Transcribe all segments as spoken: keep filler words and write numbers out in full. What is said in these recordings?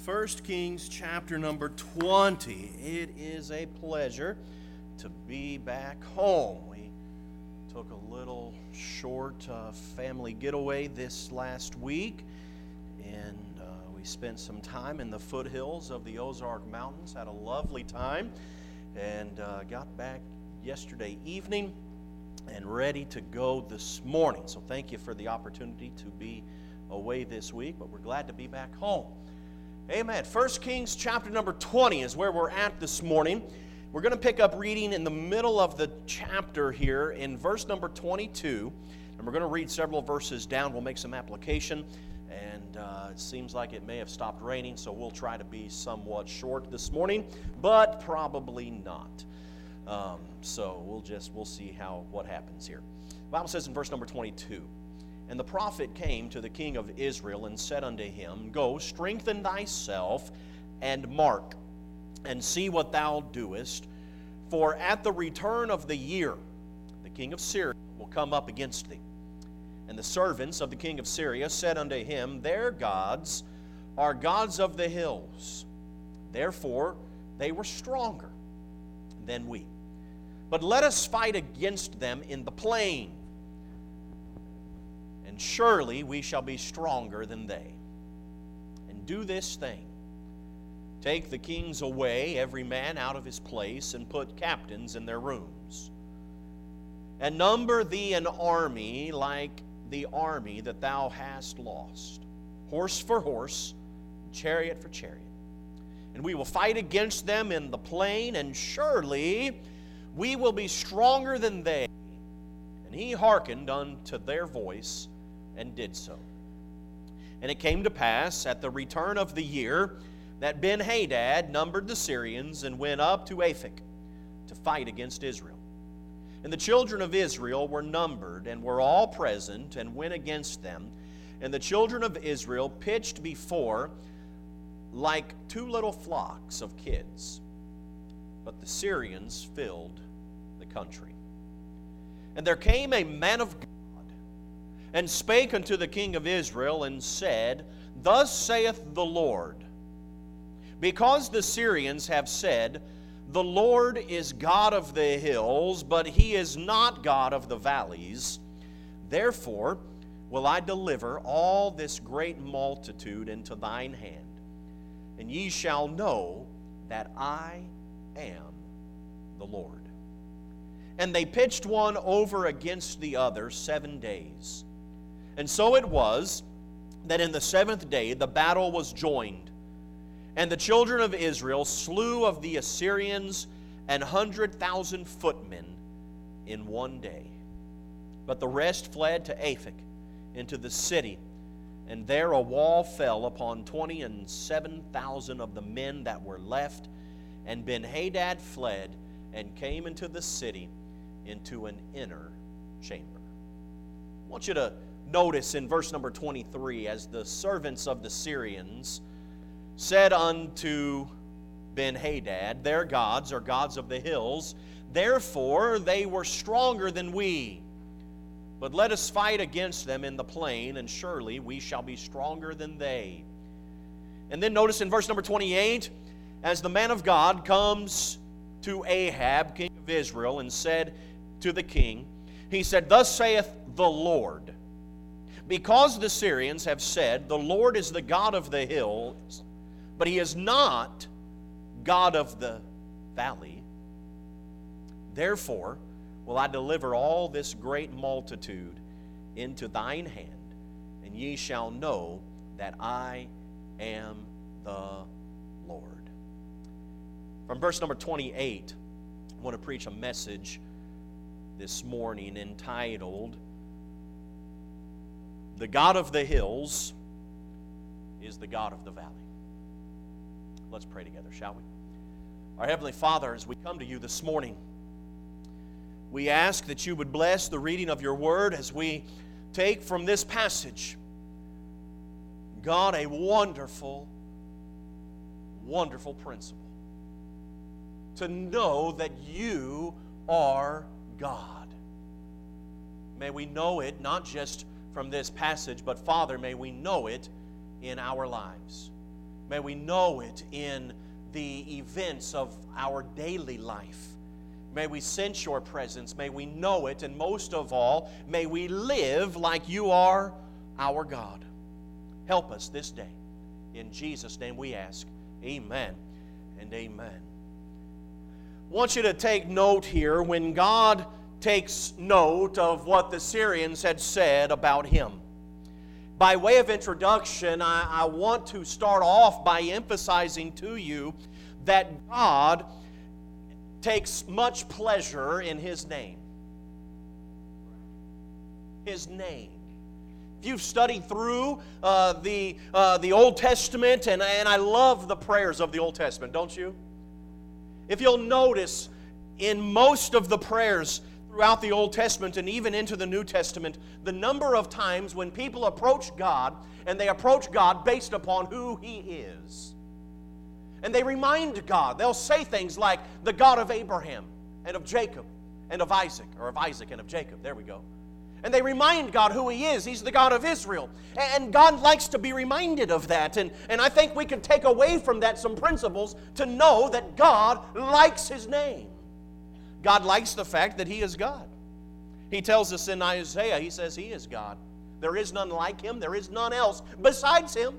First Kings chapter number twenty. It is a pleasure to be back home. We took a little short uh, family getaway this last week, and uh, we spent some time in the foothills of the Ozark Mountains, had a lovely time, and uh, got back yesterday evening and ready to go this morning. So thank you for the opportunity to be away this week, but we're glad to be back home. Amen. First Kings chapter number twenty is where we're at this morning. We're going to pick up reading in the middle of the chapter here in verse number twenty-two, and we're going to read several verses down. We'll make some application, and uh, it seems like it may have stopped raining, so we'll try to be somewhat short this morning, but probably not. Um, so we'll just we'll see how what happens here. The Bible says in verse number twenty-two, "And the prophet came to the king of Israel and said unto him, Go, strengthen thyself, and mark, and see what thou doest. For at the return of the year, the king of Syria will come up against thee. And the servants of the king of Syria said unto him, Their gods are gods of the hills. Therefore they were stronger than we. But let us fight against them in the plain. And surely we shall be stronger than they. And do this thing. Take the kings away, every man out of his place, and put captains in their rooms. And number thee an army like the army that thou hast lost, horse for horse, chariot for chariot. And we will fight against them in the plain, and surely we will be stronger than they. And he hearkened unto their voice, and did so. And it came to pass at the return of the year that Ben-Hadad numbered the Syrians and went up to Aphek to fight against Israel. And the children of Israel were numbered and were all present and went against them. And the children of Israel pitched before like two little flocks of kids. But the Syrians filled the country. And there came a man of God and spake unto the king of Israel, and said, Thus saith the Lord, because the Syrians have said, The Lord is God of the hills, but he is not God of the valleys, therefore will I deliver all this great multitude into thine hand, and ye shall know that I am the Lord. And they pitched one over against the other seven days. And so it was that in the seventh day the battle was joined, and the children of Israel slew of the Assyrians an hundred thousand footmen in one day. But the rest fled to Aphek into the city, and there a wall fell upon twenty and seven thousand of the men that were left. And Ben-Hadad fled and came into the city into an inner chamber." I want you to notice in verse number twenty-three, as the servants of the Syrians said unto Ben-Hadad, Their gods are gods of the hills, therefore they were stronger than we. But let us fight against them in the plain, and surely we shall be stronger than they. And then notice in verse number twenty-eight, as the man of God comes to Ahab, king of Israel, and said to the king, he said, Thus saith the Lord, because the Syrians have said, The Lord is the God of the hills, but he is not God of the valley, therefore will I deliver all this great multitude into thine hand, and ye shall know that I am the Lord. From verse number twenty-eight, I want to preach a message this morning entitled, The God of the hills is the God of the valley. Let's pray together, shall we? Our Heavenly Father, as we come to you this morning, we ask that you would bless the reading of your word as we take from this passage, God, a wonderful, wonderful principle. To know that you are God. May we know it not just from this passage, but Father, may we know it in our lives. May we know it in the events of our daily life. May we sense your presence. May we know it. And most of all, may we live like you are our God. Help us this day. In Jesus' name we ask. Amen and amen. I want you to take note here when God takes note of what the Syrians had said about him. By way of introduction, I, I want to start off by emphasizing to you that God takes much pleasure in His name. His name. If you've studied through uh, the, uh, the Old Testament, and, and I love the prayers of the Old Testament, don't you? If you'll notice, in most of the prayers throughout the Old Testament and even into the New Testament, the number of times when people approach God, and they approach God based upon who He is. And they remind God. They'll say things like, the God of Abraham, and of Jacob, and of Isaac, or of Isaac and of Jacob. There we go. And they remind God who He is. He's the God of Israel. And God likes to be reminded of that. And, and I think we can take away from that some principles to know that God likes His name. God likes the fact that He is God. He tells us in Isaiah, He says He is God. There is none like Him. There is none else besides Him.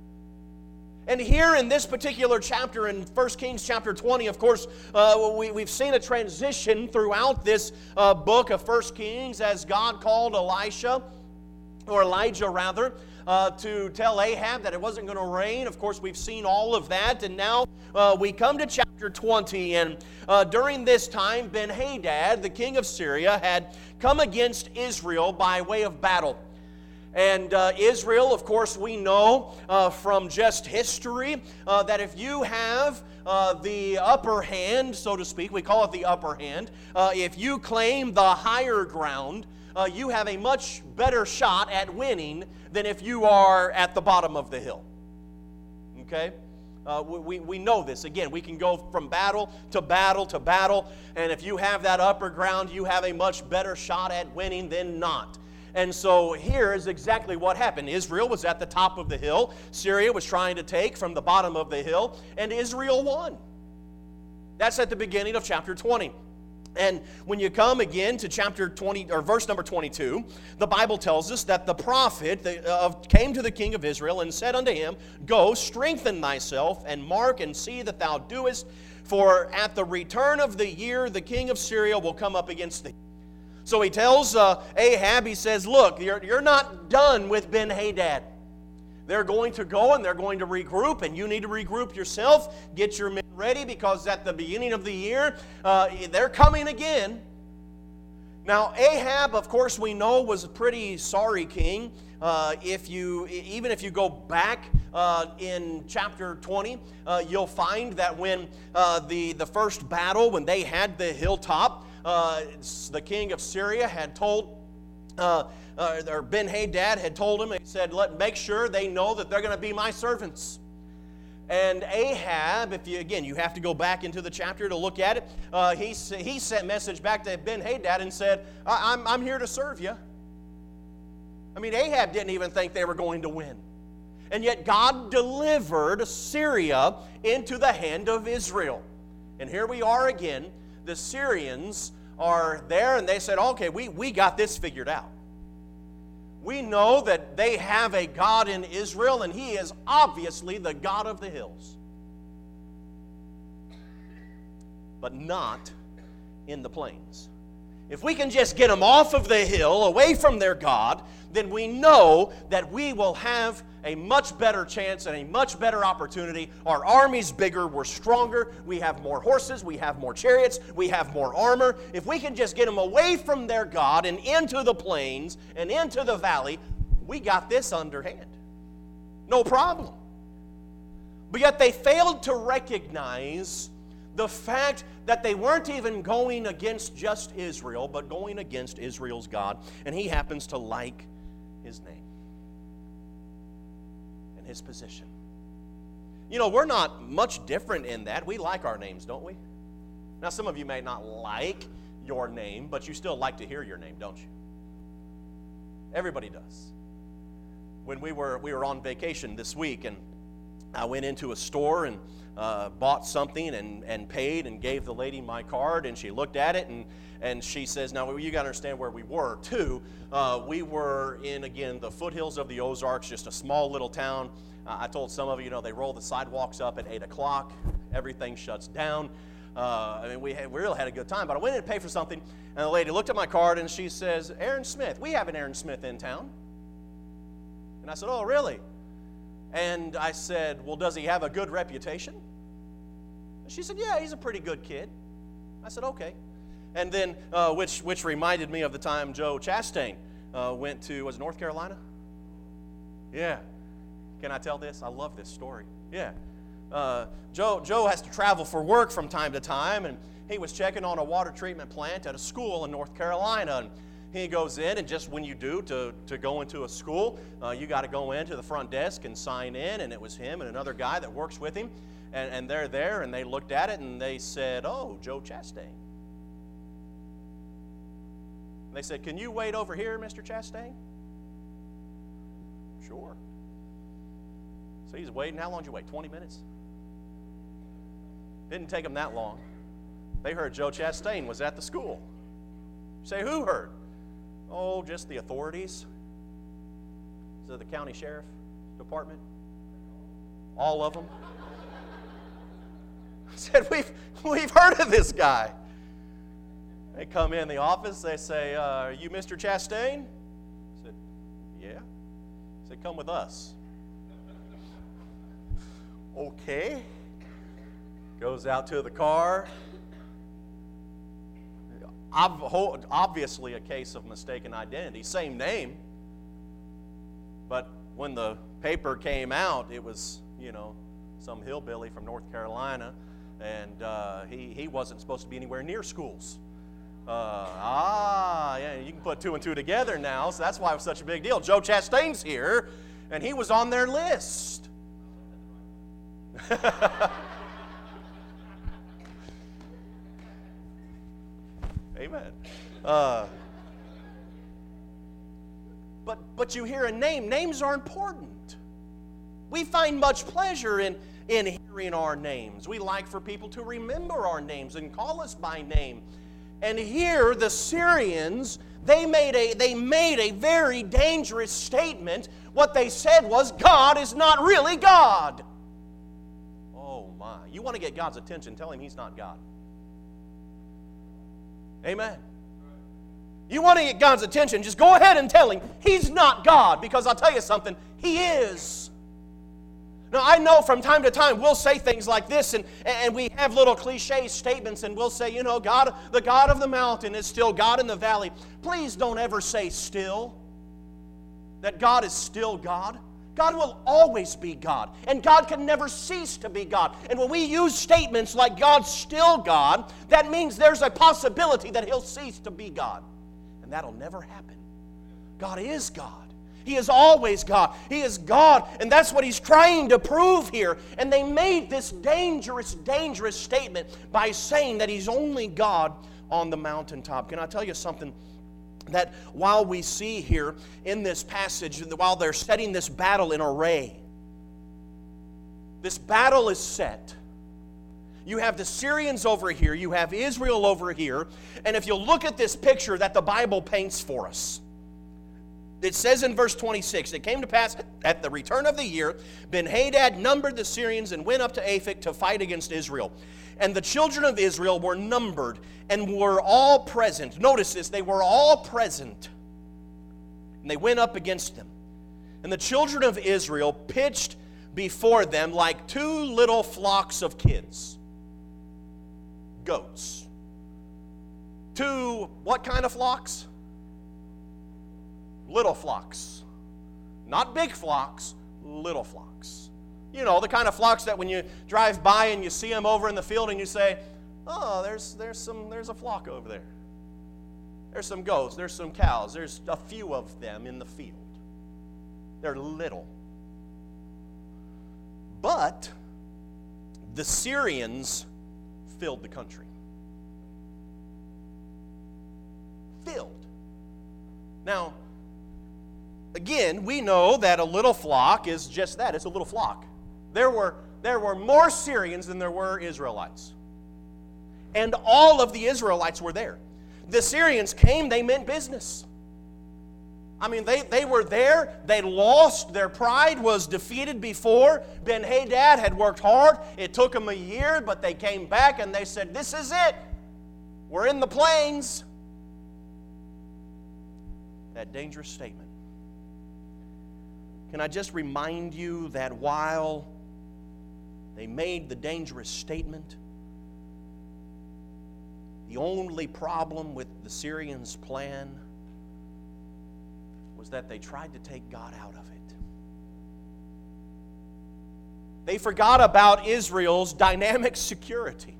And here in this particular chapter, in First Kings chapter twenty, of course, uh, we, we've seen a transition throughout this uh, book of First Kings as God called Elisha, or Elijah rather, uh, to tell Ahab that it wasn't going to rain. Of course, we've seen all of that. And now uh, we come to chapter twenty. And uh, during this time, Ben-Hadad, the king of Syria, had come against Israel by way of battle. And uh, Israel, of course, we know uh, from just history uh, that if you have uh, the upper hand, so to speak, we call it the upper hand, uh, if you claim the higher ground, uh, you have a much better shot at winning than if you are at the bottom of the hill. Okay? Uh, we, we know this. Again, we can go from battle to battle to battle, and if you have that upper ground, you have a much better shot at winning than not. And so here is exactly what happened. Israel was at the top of the hill. Syria was trying to take from the bottom of the hill, and Israel won. That's at the beginning of chapter twenty. And when you come again to chapter twenty, or verse number twenty-two, the Bible tells us that the prophet the, uh, came to the king of Israel and said unto him, Go, strengthen thyself, and mark and see that thou doest, for at the return of the year the king of Syria will come up against thee. So he tells uh, Ahab, he says, look, you're, you're not done with Ben-Hadad. They're going to go and they're going to regroup, and you need to regroup yourself. Get your men ready, because at the beginning of the year, uh, they're coming again. Now, Ahab, of course, we know was a pretty sorry king. Uh, if you, even if you go back uh, in chapter twenty, uh, you'll find that when uh, the, the first battle, when they had the hilltop, Uh, the king of Syria had told, uh, uh, or Ben-Hadad had told him, he said, Let make sure they know that they're going to be my servants. And Ahab, if you again, you have to go back into the chapter to look at it, uh, he, he sent a message back to Ben-Hadad and said, I, I'm, I'm here to serve you. I mean, Ahab didn't even think they were going to win. And yet God delivered Syria into the hand of Israel. And here we are again. The Syrians are there, and they said, okay, we, we got this figured out. We know that they have a God in Israel, and He is obviously the God of the hills. But not in the plains. If we can just get them off of the hill, away from their God, then we know that we will have a much better chance and a much better opportunity. Our army's bigger, we're stronger, we have more horses, we have more chariots, we have more armor. If we can just get them away from their God and into the plains and into the valley, we got this underhand. No problem. But yet they failed to recognize the fact that they weren't even going against just Israel, but going against Israel's God. And He happens to like His name and His position. You know, we're not much different in that. We like our names, don't we? Now, some of you may not like your name, but you still like to hear your name, don't you? Everybody does. When we were we were on vacation this week, and I went into a store and uh, bought something and, and paid and gave the lady my card, and she looked at it and, and she says, now you got to understand where we were too. Uh, we were in, again, the foothills of the Ozarks, just a small little town. Uh, I told some of you, you know, they roll the sidewalks up at eight o'clock. Everything shuts down. Uh, I mean, we, had, we really had a good time. But I went in to pay for something, and the lady looked at my card, and she says, Aaron Smith. We have an Aaron Smith in town. And I said, oh, really? And I said, well, does he have a good reputation? And she said, yeah, he's a pretty good kid. I said, okay. And then, uh, which which reminded me of the time Joe Chastain uh, went to, was it North Carolina? Yeah. Can I tell this? I love this story. Yeah. Uh, Joe, Joe has to travel for work from time to time, and he was checking on a water treatment plant at a school in North Carolina. And he goes in, and just when you do to, to go into a school, uh, you got to go into the front desk and sign in, and it was him and another guy that works with him, and, and they're there, and they looked at it, and they said, oh, Joe Chastain. They said, can you wait over here, Mister Chastain? Sure. So he's waiting. How long did you wait? twenty minutes? Didn't take him that long. They heard Joe Chastain was at the school. You say, who heard? Oh, just the authorities. Is it the county sheriff department? All of them? I said, we've, we've heard of this guy. They come in the office, they say, uh, are you Mister Chastain? I said, yeah. I said, come with us. Okay. Goes out to the car. Obviously a case of mistaken identity. Same name. But when the paper came out, it was, you know, some hillbilly from North Carolina, and uh, he, he wasn't supposed to be anywhere near schools. Uh, ah, yeah, you can put two and two together now, so that's why it was such a big deal. Joe Chastain's here, and he was on their list. Amen. Uh, but, but you hear a name. Names are important. We find much pleasure in, in hearing our names. We like for people to remember our names and call us by name. And here the Syrians, they made a they made a very dangerous statement. What they said was, God is not really God. Oh my. You want to get God's attention, tell him he's not God. Amen. You want to get God's attention, just go ahead and tell him he's not God, because I'll tell you something, he is. Now, I know from time to time we'll say things like this, and, and we have little cliche statements, and we'll say, you know, God, the God of the mountain is still God in the valley. Please don't ever say still, that God is still God. God will always be God, and God can never cease to be God. And when we use statements like God's still God, that means there's a possibility that he'll cease to be God. And that'll never happen. God is God. He is always God. He is God, and that's what he's trying to prove here. And they made this dangerous, dangerous statement by saying that he's only God on the mountaintop. Can I tell you something? That while we see here in this passage, while they're setting this battle in array, this battle is set. You have the Syrians over here, you have Israel over here, and if you look at this picture that the Bible paints for us, it says in verse twenty-six, it came to pass at the return of the year, Ben-Hadad numbered the Syrians and went up to Aphek to fight against Israel. And the children of Israel were numbered and were all present. Notice this, they were all present. And they went up against them. And the children of Israel pitched before them like two little flocks of kids. Goats. Two, what kind of flocks? Little flocks. Not big flocks, little flocks. You know, the kind of flocks that when you drive by and you see them over in the field and you say, oh, there's, there's, some, there's a flock over there. There's some goats, there's some cows, there's a few of them in the field. They're little. But the Syrians filled the country. Filled. Now, again, we know that a little flock is just that. It's a little flock. There were, there were more Syrians than there were Israelites. And all of the Israelites were there. The Syrians came, they meant business. I mean, they, they were there, they lost, their pride was defeated before. Ben-Hadad had worked hard. It took them a year, but they came back and they said, this is it. We're in the plains. That dangerous statement. Can I just remind you that while they made the dangerous statement, the only problem with the Syrians' plan was that they tried to take God out of it. They forgot about Israel's dynamic security.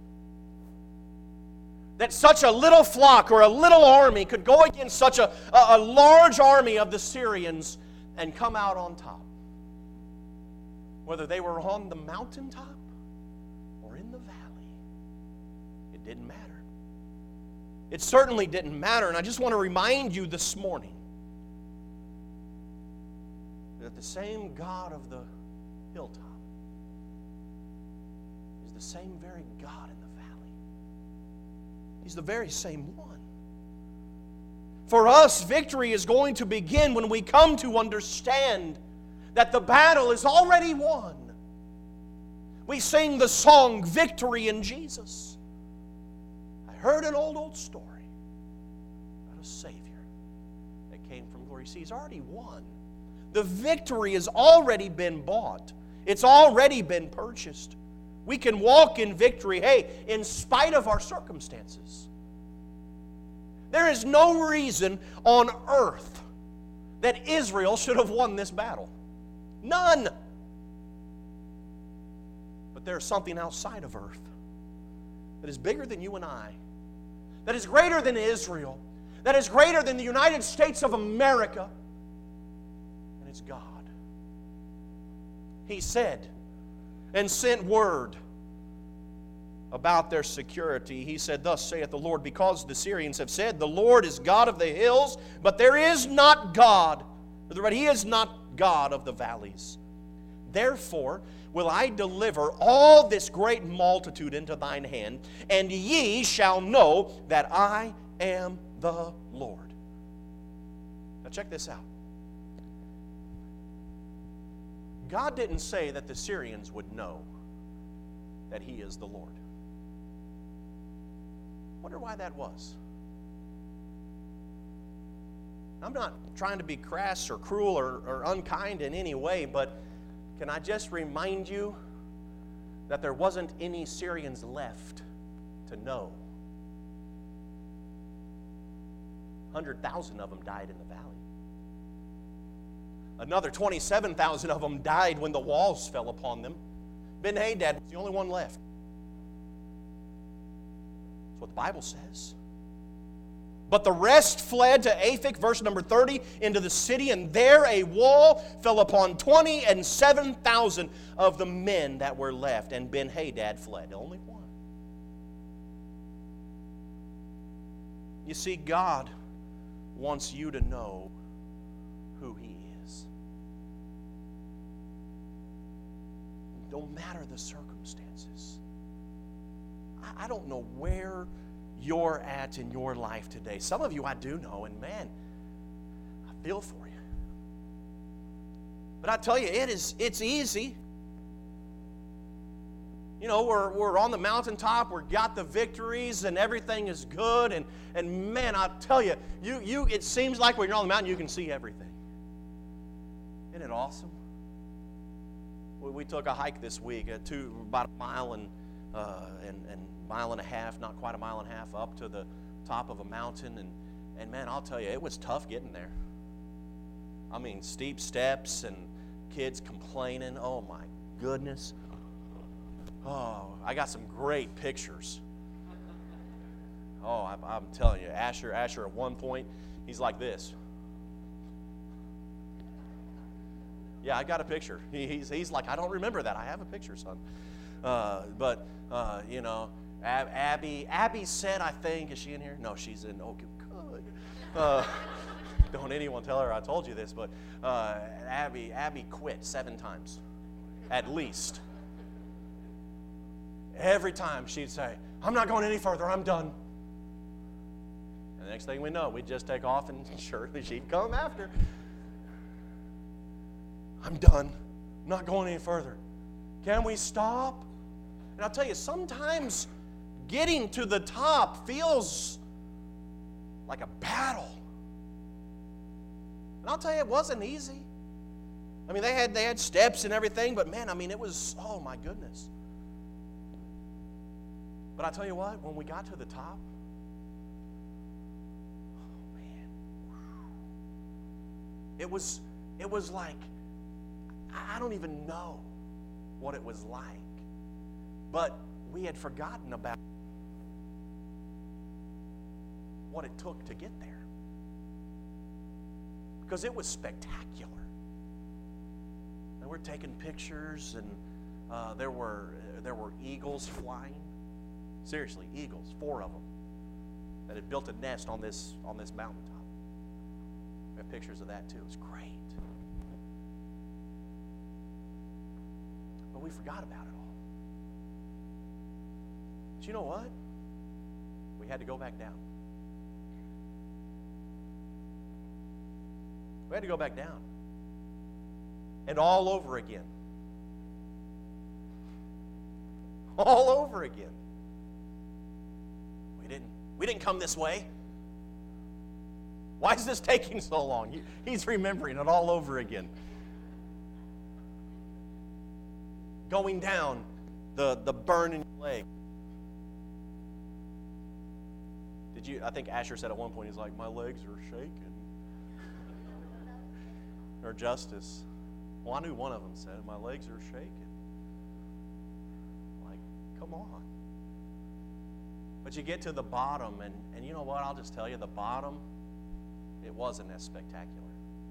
That such a little flock or a little army could go against such a, a, a large army of the Syrians and come out on top. Whether they were on the mountaintop or in the valley, it didn't matter. It certainly didn't matter, and I just want to remind you this morning that the same God of the hilltop is the same very God in the valley. He's the very same one. For us, victory is going to begin when we come to understand that the battle is already won. We sing the song, Victory in Jesus. I heard an old, old story about a Savior that came from glory. See, He's already won. The victory has already been bought. It's already been purchased. We can walk in victory, hey, in spite of our circumstances. There is no reason on earth that Israel should have won this battle. None. But there's something outside of earth that is bigger than you and I, that is greater than Israel, that is greater than the United States of America, and it's God. He said and sent word about their security. He said, thus saith the Lord, because the Syrians have said, the Lord is God of the hills, but there is not God, but He is not God of the valleys. Therefore will I deliver all this great multitude into thine hand, and ye shall know that I am the Lord. Now check this out. God didn't say that the Syrians would know that He is the Lord. Wonder why that was. I'm not trying to be crass or cruel or, or unkind in any way, but can I just remind you that there wasn't any Syrians left to know? one hundred thousand of them died in the valley. Another twenty-seven thousand of them died when the walls fell upon them. Ben-Hadad was the only one left. That's what the Bible says. But the rest fled to Aphek, verse number thirty, into the city, and there a wall fell upon twenty and seven thousand of the men that were left, and Ben-Hadad fled. Only one. You see, God wants you to know who He is. No matter the circumstances. I, I don't know where you're at in your life today. Some of you I do know, and man, I feel for you. But I tell you, it is it's easy. You know, we're we're on the mountaintop, we've got the victories, and everything is good, and, and man, I tell you, you you it seems like when you're on the mountain you can see everything. Isn't it awesome? We, we took a hike this week, uh, two about a mile and uh, and and mile and a half, not quite a mile and a half, up to the top of a mountain, and and man, I'll tell you, it was tough getting there. I mean, steep steps and kids complaining. Oh my goodness. Oh, I got some great pictures. Oh, I, I'm telling you, Asher, Asher at one point, he's like this. Yeah, I got a picture. He, he's, he's like, I don't remember that. I have a picture, son. Uh, but, uh, you know, Ab- Abby, Abby said, I think, is she in here? No, she's in, oh, good. Uh, don't anyone tell her I told you this, but uh, Abby, Abby quit seven times, at least. Every time she'd say, I'm not going any further, I'm done. And the next thing we know, we'd just take off and surely she'd come after. I'm done. I'm not going any further. Can we stop? And I'll tell you, sometimes getting to the top feels like a battle. And I'll tell you, it wasn't easy. I mean, they had they had steps and everything, but man, I mean, it was, oh my goodness. But I tell you what, when we got to the top, oh man, it was it was like, I don't even know what it was like. But we had forgotten about what it took to get there. Because it was spectacular. And we're taking pictures, and uh, there were there were eagles flying. Seriously, eagles, four of them, that had built a nest on this on this mountaintop. We have pictures of that too. It was great. But we forgot about it all. But you know what? We had to go back down. We had to go back down. And all over again. All over again. We didn't, we didn't come this way. Why is this taking so long? He, he's remembering it all over again. Going down, the, the burn in your leg. Did you, I think Asher said at one point, he's like, my legs are shaking. Or Justice. Well, I knew one of them said, my legs are shaking. Like, come on. But you get to the bottom, and, and you know what? I'll just tell you, the bottom, it wasn't as spectacular.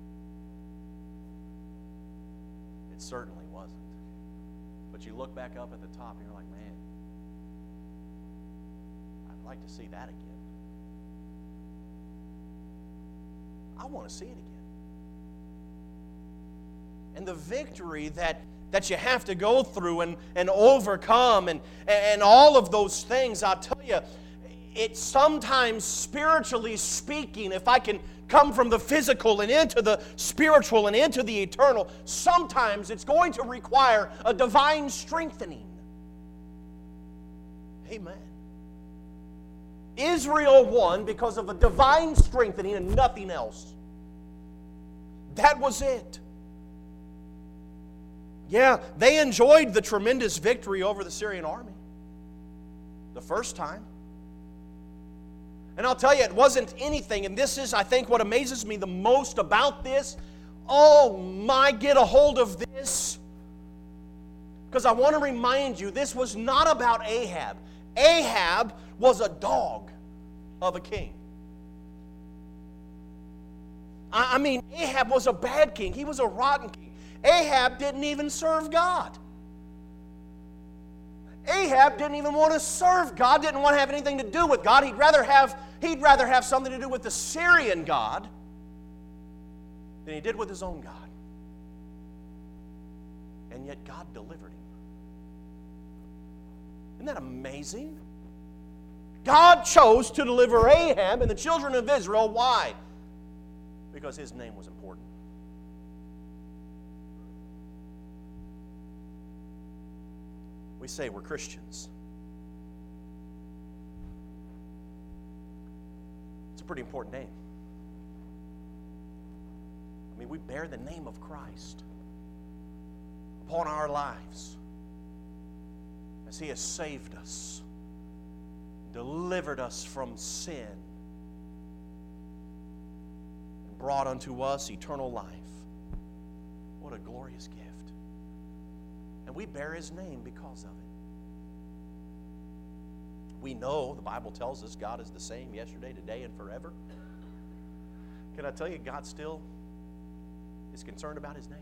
It certainly wasn't. But you look back up at the top, and you're like, man, I'd like to see that again. I want to see it again. And the victory that, that you have to go through and, and overcome and, and all of those things, I'll tell you, it sometimes, spiritually speaking, if I can come from the physical and into the spiritual and into the eternal, sometimes it's going to require a divine strengthening. Amen. Israel won because of a divine strengthening and nothing else. That was it. Yeah, they enjoyed the tremendous victory over the Syrian army the first time. And I'll tell you, it wasn't anything, and this is, I think, what amazes me the most about this. Oh my, get a hold of this. Because I want to remind you, this was not about Ahab. Ahab was a dog of a king. I mean, Ahab was a bad king. He was a rotten king. Ahab didn't even serve God. Ahab didn't even want to serve God, didn't want to have anything to do with God. He'd rather have, he'd rather have something to do with the Syrian God than he did with his own God. And yet God delivered him. Isn't that amazing? God chose to deliver Ahab and the children of Israel. Why? Because his name was important. We say we're Christians. It's a pretty important name. I mean, we bear the name of Christ upon our lives as He has saved us, delivered us from sin, and brought unto us eternal life. What a glorious gift. And we bear His name because of it. We know, the Bible tells us, God is the same yesterday, today, and forever. Can I tell you, God still is concerned about His name?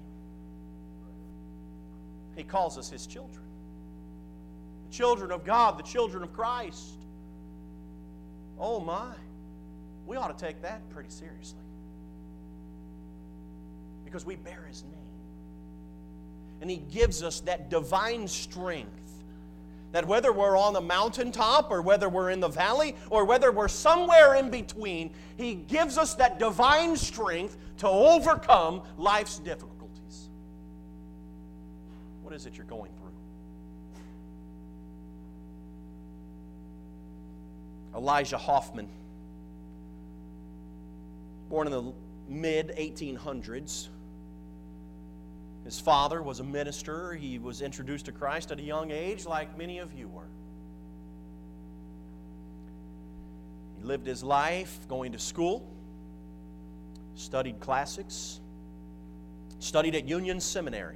He calls us His children. The children of God, the children of Christ. Oh my, we ought to take that pretty seriously. Because we bear His name. And He gives us that divine strength That whether we're on the mountaintop or whether we're in the valley or whether we're somewhere in between, He gives us that divine strength to overcome life's difficulties. What is it you're going through? Elijah Hoffman, born in the mid eighteen hundreds. His father was a minister. He was introduced to Christ at a young age, like many of you were. He lived his life going to school, studied classics, studied at Union Seminary,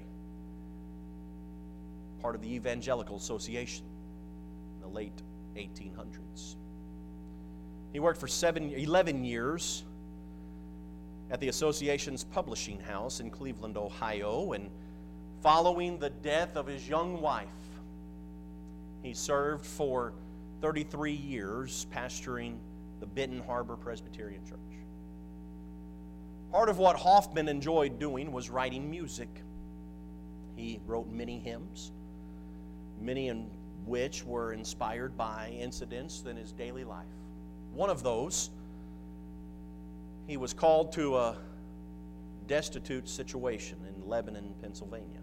part of the Evangelical Association in the late eighteen hundreds. He worked for seven, eleven years at the Association's publishing house in Cleveland, Ohio, and following the death of his young wife, he served for thirty-three years pastoring the Benton Harbor Presbyterian Church. Part of what Hoffman enjoyed doing was writing music. He wrote many hymns, many in which were inspired by incidents in his daily life. One of those, he was called to a destitute situation in Lebanon, Pennsylvania.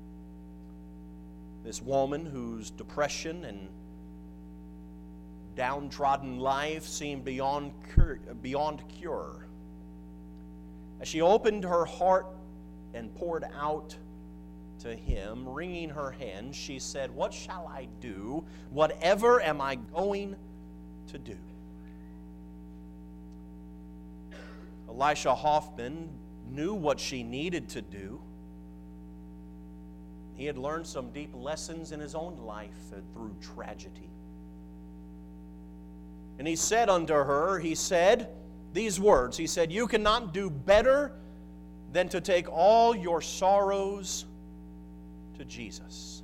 This woman whose depression and downtrodden life seemed beyond cure, beyond cure. As she opened her heart and poured out to him, wringing her hands, she said, "What shall I do? Whatever am I going to do?" Elisha Hoffman knew what she needed to do. He had learned some deep lessons in his own life through tragedy. And he said unto her, he said these words, he said, "You cannot do better than to take all your sorrows to Jesus."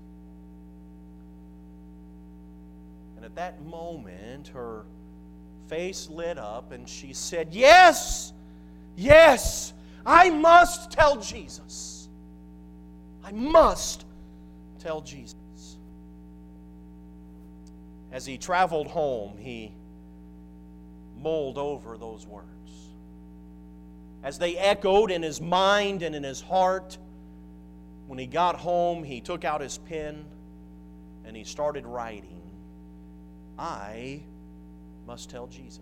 And at that moment, her face lit up and she said, "Yes! Yes, I must tell Jesus. I must tell Jesus." As he traveled home, he mulled over those words. As they echoed in his mind and in his heart, when he got home, he took out his pen and he started writing, "I must tell Jesus.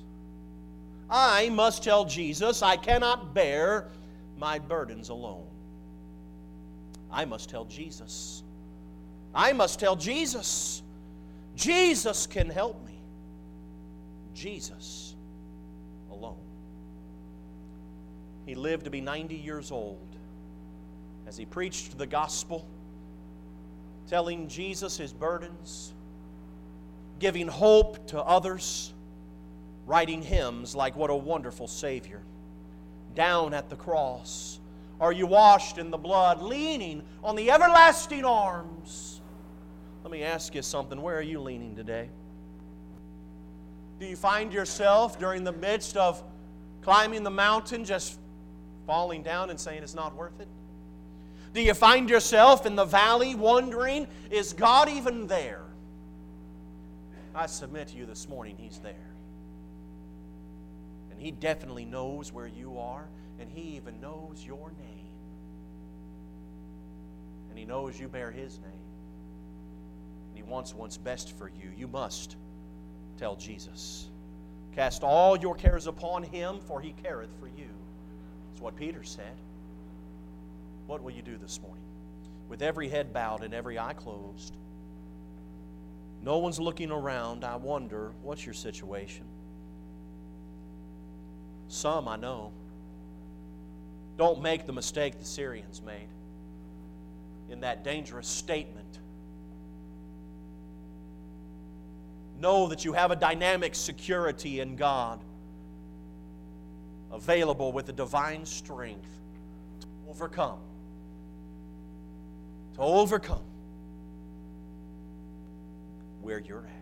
I must tell Jesus I cannot bear my burdens alone. I must tell Jesus. I must tell Jesus. Jesus can help me. Jesus alone." He lived to be ninety years old as he preached the gospel, telling Jesus his burdens, giving hope to others, writing hymns like "What a Wonderful Savior," "Down at the Cross," "Are You Washed in the Blood," leaning on the everlasting arms. Let me ask you something. Where are you leaning today? Do you find yourself during the midst of climbing the mountain just falling down and saying it's not worth it? Do you find yourself in the valley wondering, is God even there? I submit to you this morning, He's there. And He definitely knows where you are, and He even knows your name. And He knows you bear His name. And He wants what's best for you. You must tell Jesus. "Cast all your cares upon Him, for He careth for you." That's what Peter said. What will you do this morning? With every head bowed and every eye closed, no one's looking around, I wonder, what's your situation? Some, I know, don't make the mistake the Syrians made in that dangerous statement. Know that you have a dynamic security in God, available with the divine strength to overcome. To overcome where you're at.